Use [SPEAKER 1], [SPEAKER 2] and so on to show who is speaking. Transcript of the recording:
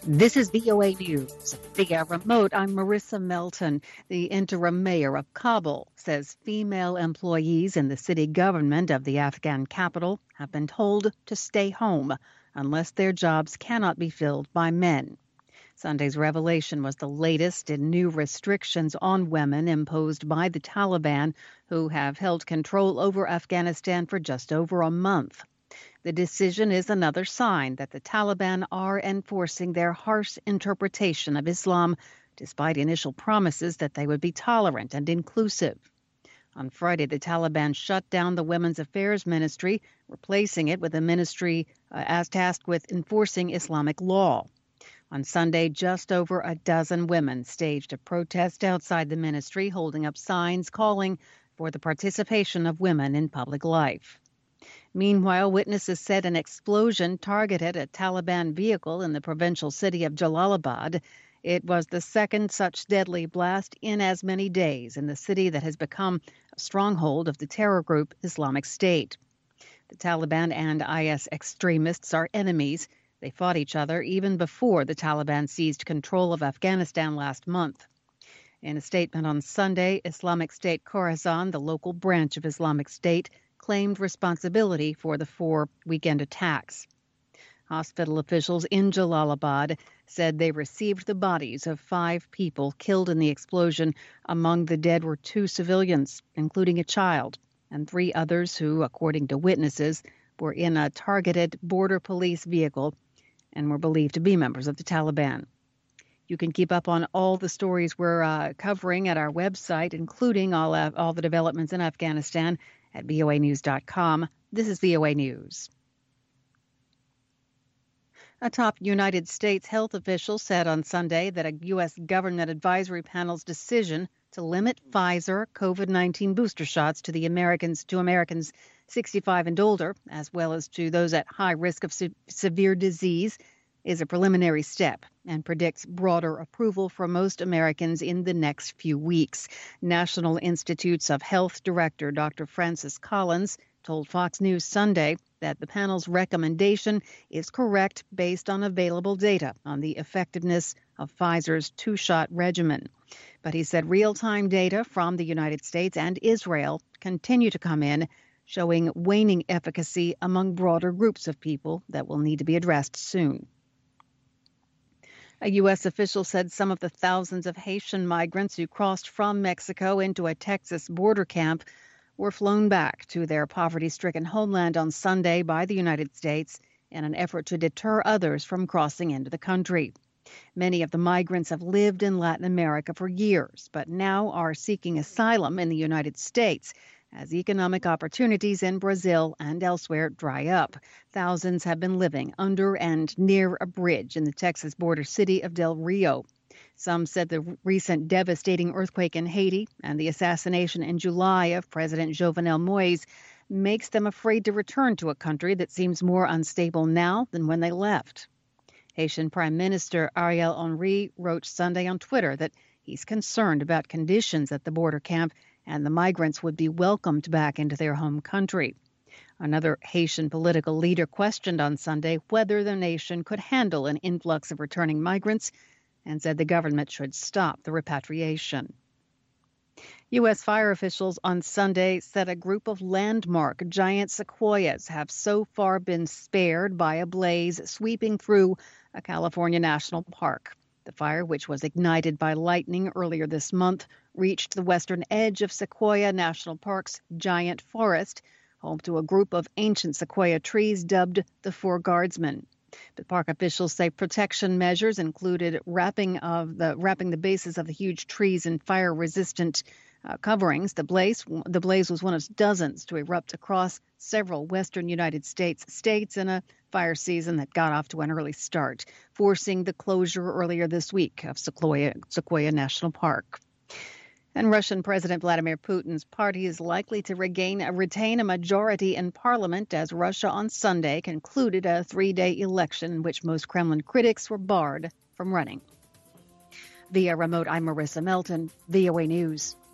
[SPEAKER 1] This is VOA News. Via remote, I'm Marissa Melton. The interim mayor of Kabul says female employees in the city government of the Afghan capital have been told to stay home unless their jobs cannot be filled by men. Sunday's revelation was the latest in new restrictions on women imposed by the Taliban, who have held control over Afghanistan for just over a month. The decision is another sign that the Taliban are enforcing their harsh interpretation of Islam, despite initial promises that they would be tolerant and inclusive. On Friday, the Taliban shut down the Women's Affairs Ministry, replacing it with a ministry as tasked with enforcing Islamic law. On Sunday, just over a dozen women staged a protest outside the ministry, holding up signs calling for the participation of women in public life. Meanwhile, witnesses said an explosion targeted a Taliban vehicle in the provincial city of Jalalabad. It was the second such deadly blast in as many days in the city that has become a stronghold of the terror group Islamic State. The Taliban and IS extremists are enemies. They fought each other even before the Taliban seized control of Afghanistan last month. In a statement on Sunday, Islamic State Khorasan, the local branch of Islamic State, claimed responsibility for the 4 weekend attacks. Hospital officials in Jalalabad said they received the bodies of 5 people killed in the explosion. Among the dead were 2 civilians, including a child, and 3 others who, according to witnesses, were in a targeted border police vehicle and were believed to be members of the Taliban. You can keep up on all the stories we're covering at our website, including all the developments in Afghanistan, at voanews.com. This is VOA News. A top United States health official said on Sunday that a U.S. government advisory panel's decision to limit Pfizer COVID-19 booster shots to Americans 65 and older, as well as to those at high risk of severe disease, is a preliminary step and predicts broader approval for most Americans in the next few weeks. National Institutes of Health Director Dr. Francis Collins told Fox News Sunday that the panel's recommendation is correct based on available data on the effectiveness of Pfizer's 2-shot regimen. But he said real-time data from the United States and Israel continue to come in, showing waning efficacy among broader groups of people that will need to be addressed soon. A U.S. official said some of the thousands of Haitian migrants who crossed from Mexico into a Texas border camp were flown back to their poverty-stricken homeland on Sunday by the United States in an effort to deter others from crossing into the country. Many of the migrants have lived in Latin America for years, but now are seeking asylum in the United States as economic opportunities in Brazil and elsewhere dry up. Thousands have been living under and near a bridge in the Texas border city of Del Rio. Some said the recent devastating earthquake in Haiti and the assassination in July of President Jovenel Moïse makes them afraid to return to a country that seems more unstable now than when they left. Haitian Prime Minister Ariel Henry wrote Sunday on Twitter that he's concerned about conditions at the border camp and the migrants would be welcomed back into their home country. Another Haitian political leader questioned on Sunday whether the nation could handle an influx of returning migrants and said the government should stop the repatriation. U.S. fire officials on Sunday said a group of landmark giant sequoias have so far been spared by a blaze sweeping through a California national park. The fire, which was ignited by lightning earlier this month, reached the western edge of Sequoia National Park's giant forest, home to a group of ancient sequoia trees dubbed the Four Guardsmen. But park officials say protection measures included wrapping the bases of the huge trees in fire-resistant coverings. The blaze was one of dozens to erupt across several western United States in a fire season that got off to an early start, forcing the closure earlier this week of Sequoia National Park. And Russian President Vladimir Putin's party is likely to retain a majority in parliament as Russia on Sunday concluded a 3-day election in which most Kremlin critics were barred from running. Via remote, I'm Marissa Melton, VOA News.